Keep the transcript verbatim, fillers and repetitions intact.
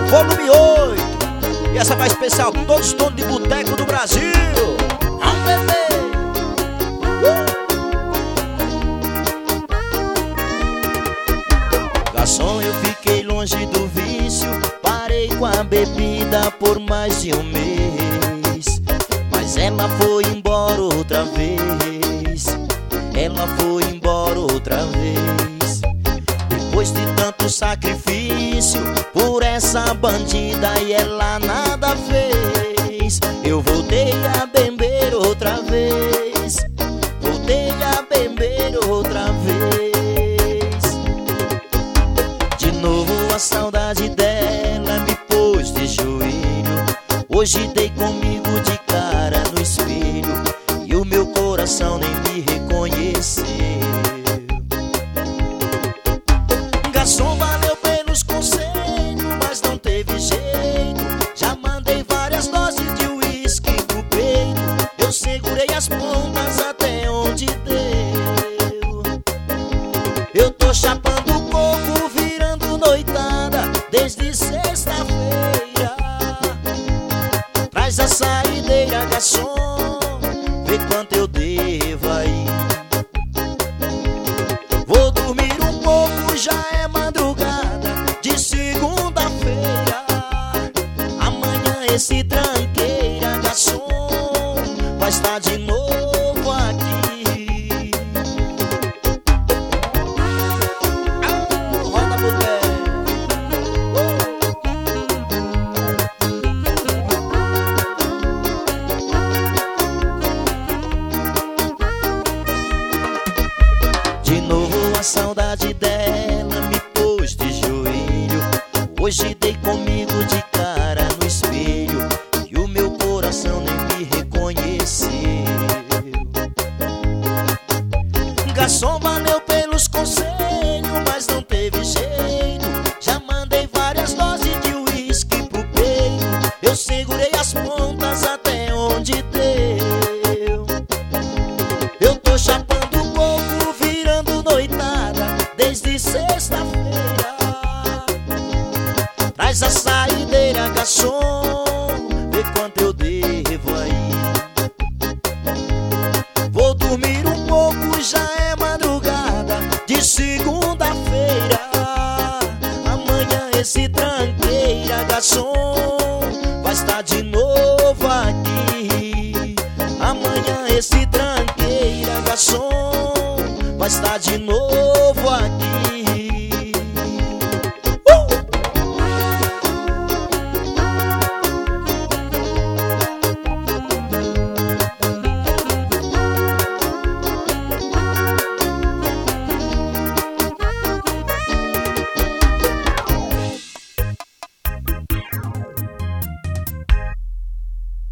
volume oito. E essa vai especial com todos os donos de boteco do Brasil. Vamos beber. uh! Garçom, eu fiquei longe do vício, parei com a bebida por mais de um mês. Mas ela foi embora outra vez. Ela foi embora outra vez. Depois de tanto sacrifício por essa bandida e ela nada fez, eu voltei a beber outra vez. Voltei a beber outra vez. De novo a saudade dela me pôs de joelho. Hoje dei comigo de cara no espelho e o meu coração nem me reconheceu. Garçom, valeu pelos conselhos, mas não teve jeito. Já mandei várias doses de uísque pro peito. Eu segurei as pontas até onde deu. Eu tô chapando coco, virando noitada desde sexta-feira. Traz a saideira, garçom, vê quanto eu devo aí. Vou dormir um pouco, já é madrugada de segunda-feira. Amanhã esse tranqueira, garçom, vai estar de novo aqui. Ah, roda boteco. De novo a saudade dela me pôs de joelho. Hoje dei comigo de cara no espelho e o meu coração nem me reconheceu. Garçom, valeu pelos conselhos, mas não teve jeito. Já mandei várias doses de uísque pro peito. Eu segurei as pontas até onde deu. Eu tô chapando coco, virando noitada desde sexta-feira. Traz a saideira, garçom, vê quanto eu devo aí. Vou dormir um pouco, já é madrugada de segunda-feira. Amanhã esse tranqueira, garçom, vai estar de novo aqui. Amanhã esse tranqueira, garçom, vai estar de novo aqui.